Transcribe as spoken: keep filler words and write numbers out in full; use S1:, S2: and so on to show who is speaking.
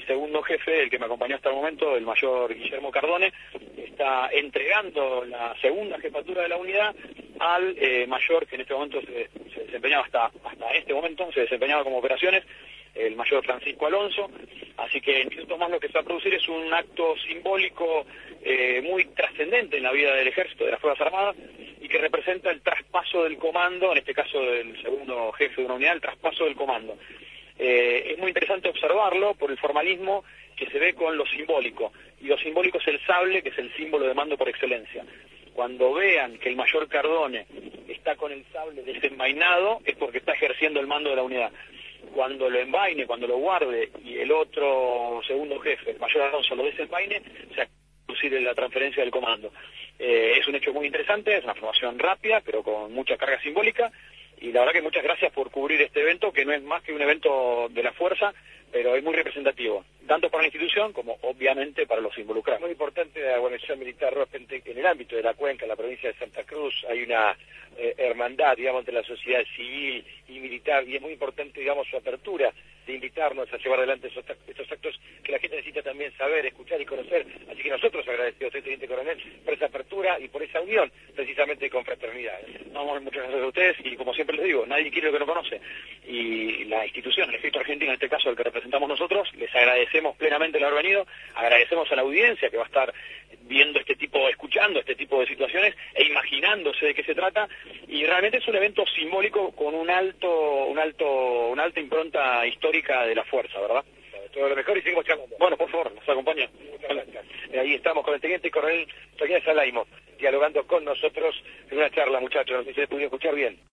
S1: segundo jefe, el que me acompañó hasta el momento, el mayor Guillermo Cardone, está entregando la segunda jefatura de la unidad al eh, mayor que en este momento se, se desempeñaba hasta, hasta este momento, se desempeñaba como operaciones, el mayor Francisco Alonso. Así que en minutos más lo que se va a producir es un acto simbólico eh, muy trascendente en la vida del Ejército, de las Fuerzas Armadas, y que representa el traspaso del comando, en este caso del segundo jefe de una unidad, el traspaso del comando. Eh, es muy interesante observarlo por el formalismo que se ve con lo simbólico, y lo simbólico es el sable, que es el símbolo de mando por excelencia. Cuando vean que el mayor Cardone está con el sable desenvainado, es porque está ejerciendo el mando de la unidad. Cuando lo envaine, cuando lo guarde, y el otro segundo jefe, el mayor Alonso, lo desenvaine, se va a producir la transferencia del comando. Eh, es un hecho muy interesante, es una formación rápida, pero con mucha carga simbólica, y la verdad que muchas gracias por cubrir este evento, que no es más que un evento de la fuerza, pero es muy representativo, tanto para la institución como obviamente para los involucrados.
S2: Muy importante la guarnición militar Rospente, en el ámbito de la cuenca, en la provincia de Santa Cruz, hay una eh, hermandad, digamos, entre la sociedad civil y militar, y es muy importante, digamos, su apertura de invitarnos a llevar adelante esos, estos actos que la gente necesita también saber, escuchar y conocer. Así que nosotros agradecidos, señor Teniente Coronel, por esa apertura y por esa unión, precisamente con fraternidad.
S1: Vamos, muchas gracias a ustedes, y como siempre les digo, nadie quiere lo que no conoce, y la institución, el Ejército Argentino, en este caso el que representamos nosotros, les agradecemos plenamente el haber venido, agradecemos a la audiencia que va a estar viendo este tipo, escuchando este tipo de situaciones e imaginándose de qué se trata, y realmente es un evento simbólico con un alto, un alto, una alta impronta histórica de la fuerza, ¿verdad?
S2: Todo lo mejor y seguimos charlando.
S1: Bueno, por favor, nos acompaña.
S2: Ahí estamos con el Teniente Coronel Toñez Alaimo, dialogando con nosotros en una charla, muchachos, no sé si se pudieron escuchar bien.